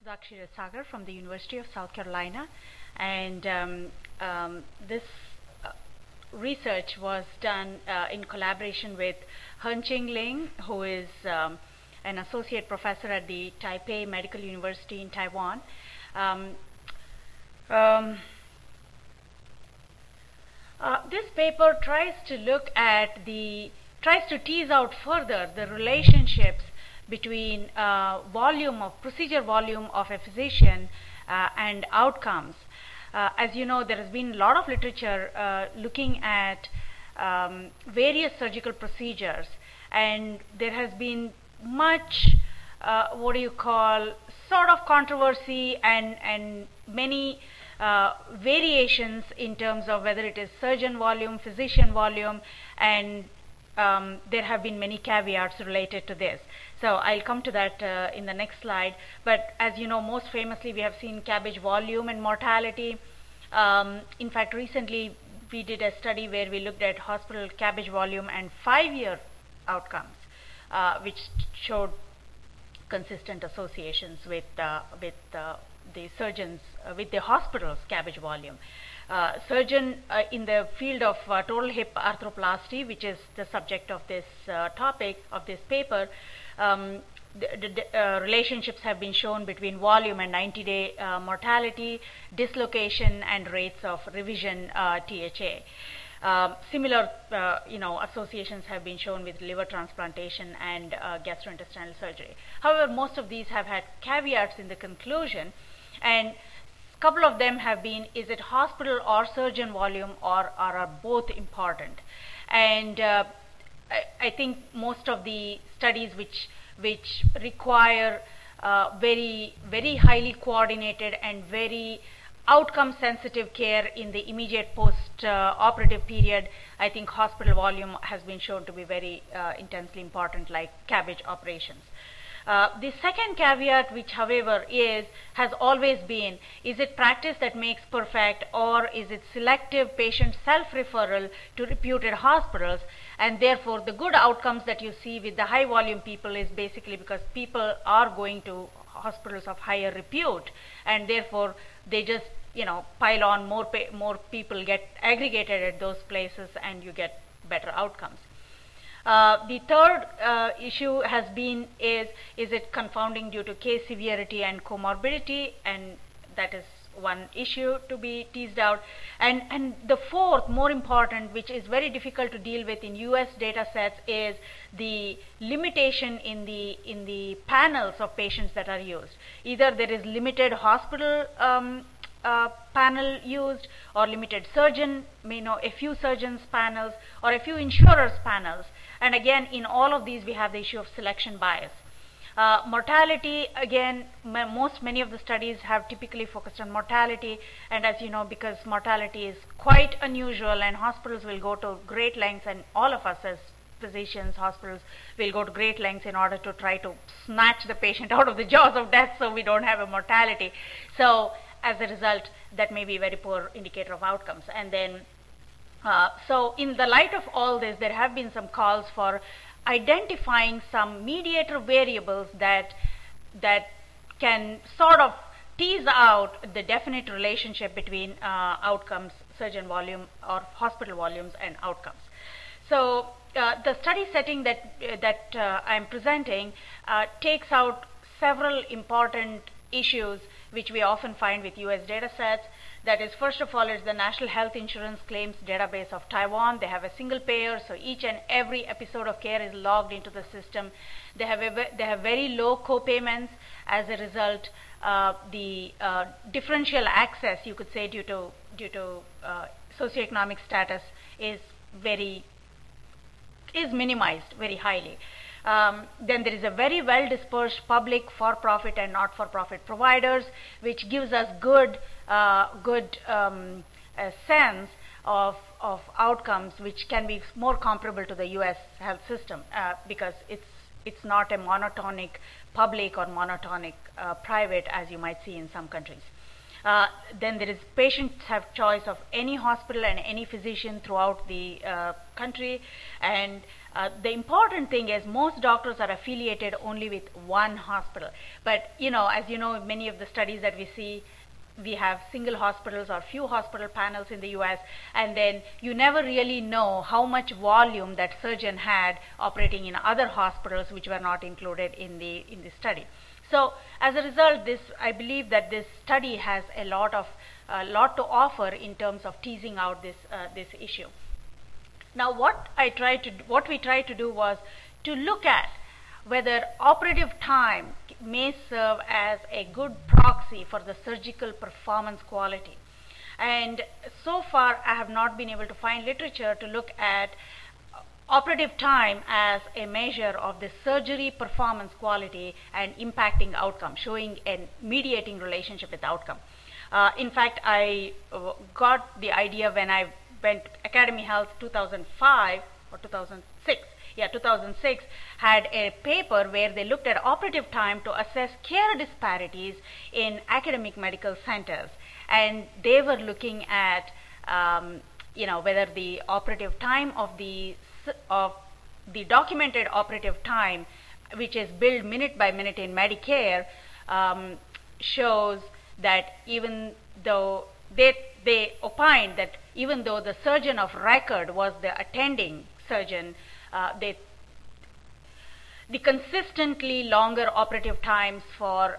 Akshira Sagar from the University of South Carolina, and this research was done in collaboration with Hengqing Ling, who is an associate professor at the Taipei Medical University in Taiwan. This paper tries to tease out further the relationships between procedure volume of a physician and outcomes. As you know, there has been a lot of literature looking at various surgical procedures, and there has been much sort of controversy and many variations in terms of whether it is surgeon volume, physician volume, and there have been many caveats related to this. So I'll come to that in the next slide. But as you know, most famously, we have seen CABG volume and mortality. In fact, recently we did a study where we looked at hospital CABG volume and 5-year outcomes, which showed consistent associations with the surgeons, with the hospital's CABG volume. Surgeon in the field of total hip arthroplasty, which is the subject of this topic of this paper, the relationships have been shown between volume and 90-day mortality, dislocation, and rates of revision THA. Similar, associations have been shown with liver transplantation and gastrointestinal surgery. However, most of these have had caveats in the conclusion, and a couple of them have been: is it hospital or surgeon volume, or are both important? And I think most of the studies which require very, very highly coordinated and very outcome-sensitive care in the immediate post-operative period, I think hospital volume has been shown to be very intensely important, like CABG operations. The second caveat, which however has always been, is it practice that makes perfect, or is it selective patient self-referral to reputed hospitals? And therefore, the good outcomes that you see with the high volume people is basically because people are going to hospitals of higher repute, and therefore they just pile on more people get aggregated at those places, and you get better outcomes. The third issue has been is it confounding due to case severity and comorbidity, and that is one issue to be teased out. And the fourth, more important, which is very difficult to deal with in US data sets, is the limitation in the panels of patients that are used. Either there is limited hospital panel used, or limited surgeon, a few surgeons panels, or a few insurers panels. And again, in all of these, we have the issue of selection bias. Mortality, again, many of the studies have typically focused on mortality, and as you know, because mortality is quite unusual, and hospitals will go to great lengths, and all of us as physicians, hospitals will go to great lengths in order to try to snatch the patient out of the jaws of death so we don't have a mortality. So as a result, that may be a very poor indicator of outcomes. And then, so in the light of all this, there have been some calls for identifying some mediator variables that can sort of tease out the definite relationship between outcomes, surgeon volume, or hospital volumes and outcomes. So the study setting that I'm presenting takes out several important issues which we often find with US data sets. That is, first of all, is the National Health Insurance Claims Database of Taiwan. They have a single payer, so each and every episode of care is logged into the system. They have very low co-payments. As a result, the differential access, you could say, due to socioeconomic status is minimized very highly. Then there is a very well dispersed public, for-profit, and not-for-profit providers, which gives us good sense of outcomes, which can be more comparable to the U.S. health system because it's not a monotonic public or monotonic private as you might see in some countries. Then there is patients have choice of any hospital and any physician throughout the country. And the important thing is most doctors are affiliated only with one hospital. But as you know, many of the studies that we see, we have single hospitals or few hospital panels in the US, and then you never really know how much volume that surgeon had operating in other hospitals which were not included in the study. So as a result, I believe that this study has a lot to offer in terms of teasing out this issue. Now, what we tried to do was to look at whether operative time may serve as a good proxy for the surgical performance quality. And so far, I have not been able to find literature to look at operative time as a measure of the surgery performance quality and impacting outcome, showing a mediating relationship with outcome. In fact, I got the idea when I went Academy Health 2005 or 2006. 2006 had a paper where they looked at operative time to assess care disparities in academic medical centers, and they were looking at whether the operative time of the documented operative time, which is billed minute by minute in Medicare, shows that even though they opined that even though the surgeon of record was the attending surgeon, the consistently longer operative times for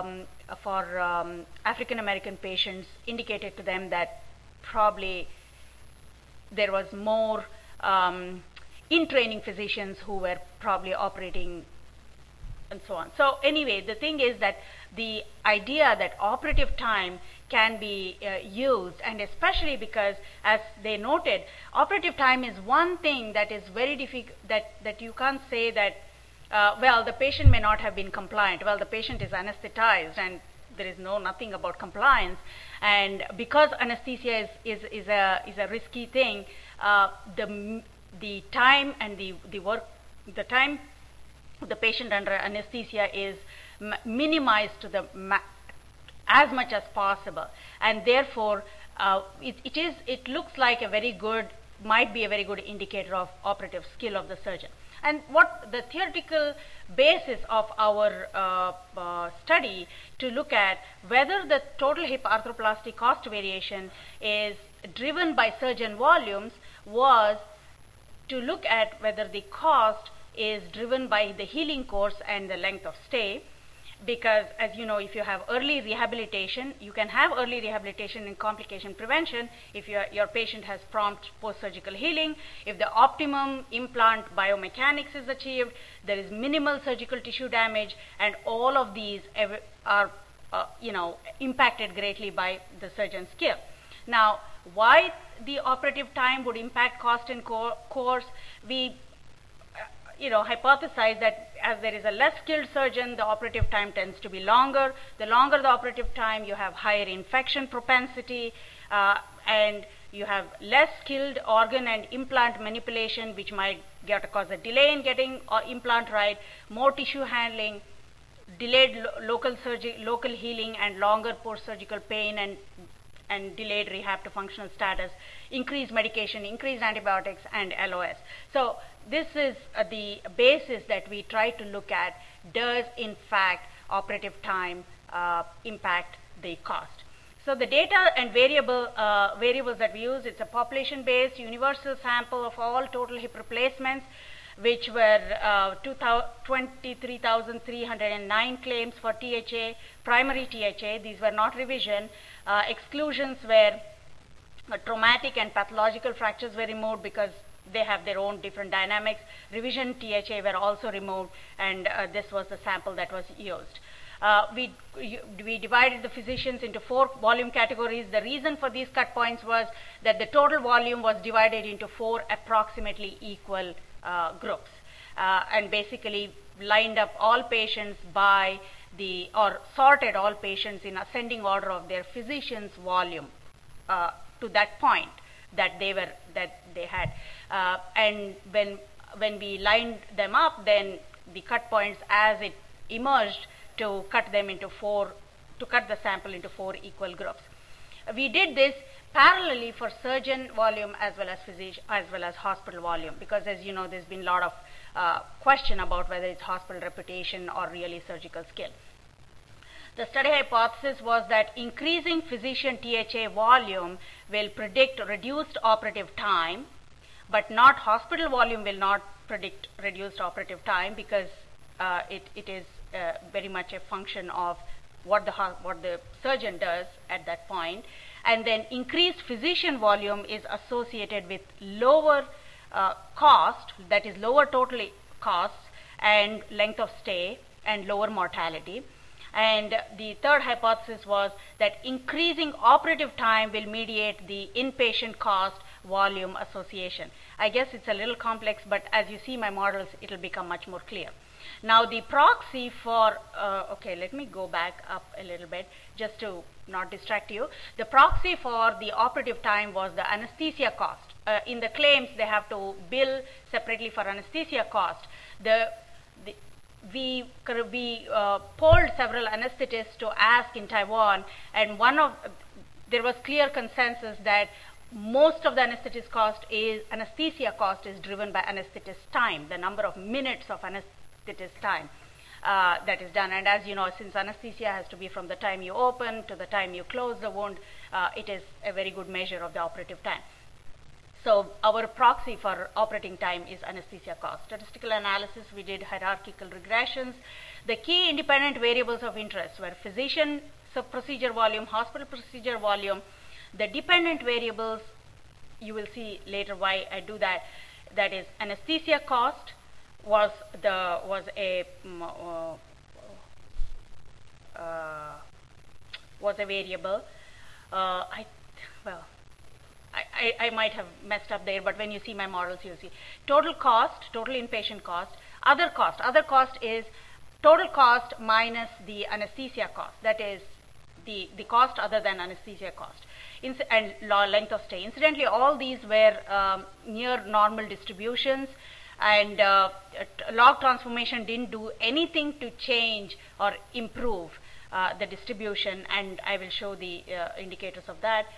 African American patients indicated to them that probably there was more in-training physicians who were probably operating and so on. So anyway, the thing is that the idea that operative time can be used, and especially because, as they noted, operative time is one thing that is very difficult, that you can't say that, well, the patient may not have been compliant. Well, the patient is anesthetized and there is nothing about compliance. And because anesthesia is a risky thing, the time and the time the patient under anesthesia is minimized to as much as possible, and therefore it looks like might be a very good indicator of operative skill of the surgeon. And what the theoretical basis of our study to look at whether the total hip arthroplasty cost variation is driven by surgeon volumes was to look at whether the cost is driven by the healing course and the length of stay. Because, as you know, if you have early rehabilitation, you can have early rehabilitation and complication prevention if your patient has prompt post-surgical healing. If the optimum implant biomechanics is achieved, there is minimal surgical tissue damage, and all of these are impacted greatly by the surgeon's skill. Now, why the operative time would impact cost and course? We hypothesize that as there is a less skilled surgeon, the operative time tends to be longer. The longer the operative time, you have higher infection propensity, and you have less skilled organ and implant manipulation, which might cause a delay in getting implant right, more tissue handling, delayed local healing, and longer post-surgical pain and delayed rehab to functional status, increased medication, increased antibiotics, and LOS. So this is the basis that we try to look at. Does, in fact, operative time impact the cost? So the data and variables that we use, it's a population-based universal sample of all total hip replacements, which were 23,309 claims for THA, primary THA. These were not revision. Exclusions were traumatic and pathological fractures were removed because they have their own different dynamics. Revision THA were also removed, and this was the sample that was used. We divided the physicians into 4 volume categories. The reason for these cut points was that the total volume was divided into 4 approximately equal groups, and basically lined up all patients or sorted all patients in ascending order of their physician's volume to that point that they had. And when we lined them up, then the cut points as it emerged to cut them into 4 to cut the sample into 4 equal groups. We did this parallelly for surgeon volume as well as physician, as well as hospital volume, because as you know, there's been a lot of question about whether it's hospital reputation or really surgical skill. The study hypothesis was that increasing physician THA volume will predict reduced operative time, but not hospital volume will not predict reduced operative time, because it is very much a function of what the surgeon does at that point. And then increased physician volume is associated with lower cost, that is lower total costs and length of stay and lower mortality. And the third hypothesis was that increasing operative time will mediate the inpatient cost volume association. I guess it's a little complex, but as you see my models, it'll become much more clear. Now the proxy for, okay, let me go back up a little bit just to not distract you. The proxy for the operative time was the anesthesia cost. In the claims, they have to bill separately for anesthesia cost. We polled several anesthetists to ask in Taiwan, and there was clear consensus that most of the anesthesia cost is driven by anesthetist time, the number of minutes of anesthetist time that is done. And as you know, since anesthesia has to be from the time you open to the time you close the wound, it is a very good measure of the operative time. So our proxy for operating time is anesthesia cost. Statistical analysis, we did hierarchical regressions. The key independent variables of interest were physician procedure volume, hospital procedure volume. The dependent variables, you will see later why I do that. That is, anesthesia cost was a variable. I might have messed up there, but when you see my models, you'll see total cost, total inpatient cost, other cost. Other cost is total cost minus the anesthesia cost. That is the cost other than anesthesia cost, and length of stay. Incidentally, all these were near normal distributions, and log transformation didn't do anything to change or improve the distribution, and I will show the indicators of that.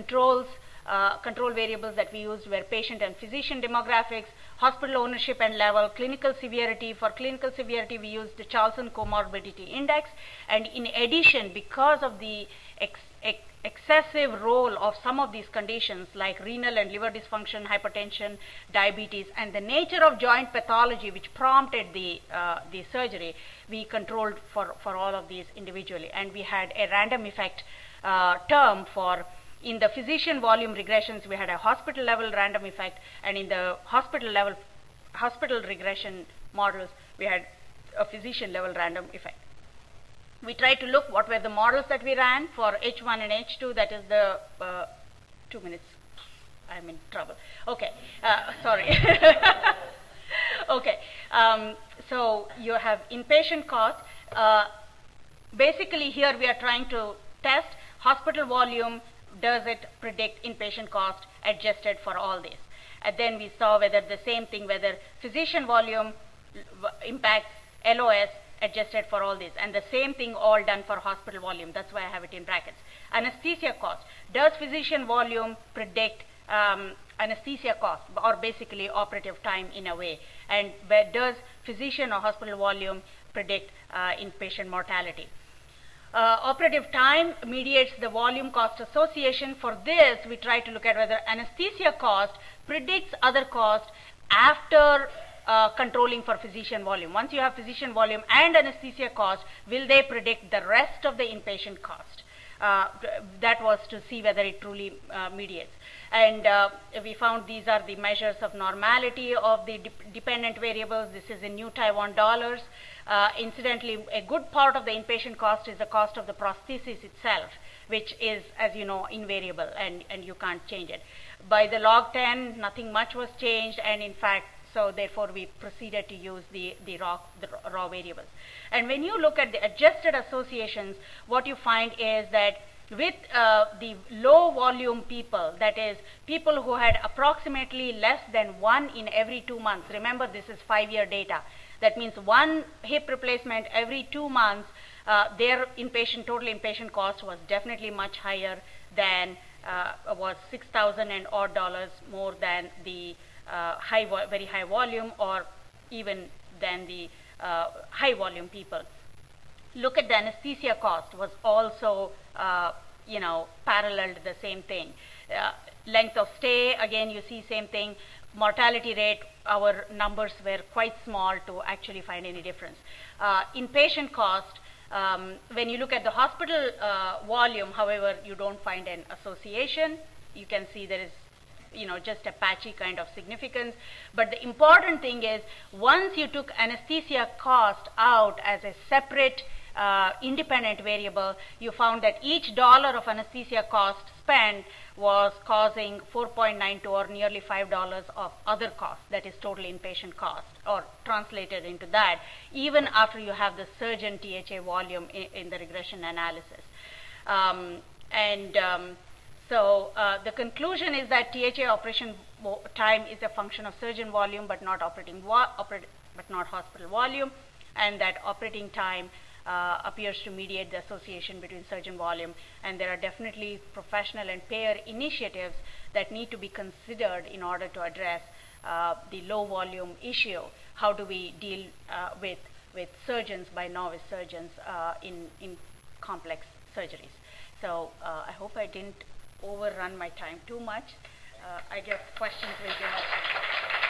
Control variables that we used were patient and physician demographics, hospital ownership and level, clinical severity. For clinical severity, we used the Charlson Comorbidity Index, and in addition, because of the excessive role of some of these conditions like renal and liver dysfunction, hypertension, diabetes, and the nature of joint pathology which prompted the surgery, we controlled for all of these individually, and we had a random effect term for. In the physician volume regressions, we had a hospital level random effect, and in the hospital regression models, we had a physician level random effect. We tried to look what were the models that we ran for H1 and H2, that is the 2 minutes. I'm in trouble. Okay, sorry. Okay, so you have inpatient cost. Basically here we are trying to test hospital volume. Does it predict inpatient cost adjusted for all this? And then we saw whether the same thing, whether physician volume impacts LOS adjusted for all this. And the same thing all done for hospital volume. That's why I have it in brackets. Anesthesia cost. Does physician volume predict anesthesia cost, or basically operative time in a way? And does physician or hospital volume predict inpatient mortality? Operative time mediates the volume cost association. For this, we try to look at whether anesthesia cost predicts other cost after controlling for physician volume. Once you have physician volume and anesthesia cost, will they predict the rest of the inpatient cost? That was to see whether it truly mediates. And we found these are the measures of normality of the dependent variables. This is in New Taiwan dollars. Incidentally, a good part of the inpatient cost is the cost of the prosthesis itself, which is, as you know, invariable, and you can't change it. By the log 10, nothing much was changed, and in fact, so therefore we proceeded to use the raw variables. And when you look at the adjusted associations, what you find is that with the low volume people, that is people who had approximately less than 1 in every 2 months, remember this is 5-year data, that means 1 hip replacement every 2 months, Their total inpatient cost was definitely much higher than, was $6,000 and odd dollars more than the very high volume, or even than the high volume people. Look at the anesthesia cost was also, paralleled the same thing. Length of stay, again, you see same thing. Mortality rate, our numbers were quite small to actually find any difference. Inpatient cost, when you look at the hospital volume, however, you don't find an association. You can see there is just a patchy kind of significance. But the important thing is, once you took anesthesia cost out as a separate independent variable, you found that each dollar of anesthesia cost spent was causing 4.92 or nearly $5 of other costs, that is total inpatient cost, or translated into that, even after you have the surgeon THA volume in the regression analysis. So the conclusion is that THA operation time is a function of surgeon volume, but not hospital volume, and that operating time appears to mediate the association between surgeon volume. And there are definitely professional and payer initiatives that need to be considered in order to address the low volume issue. How do we deal with surgeons by novice surgeons in complex surgeries? So I hope I didn't overrun my time too much. I guess questions will be helpful.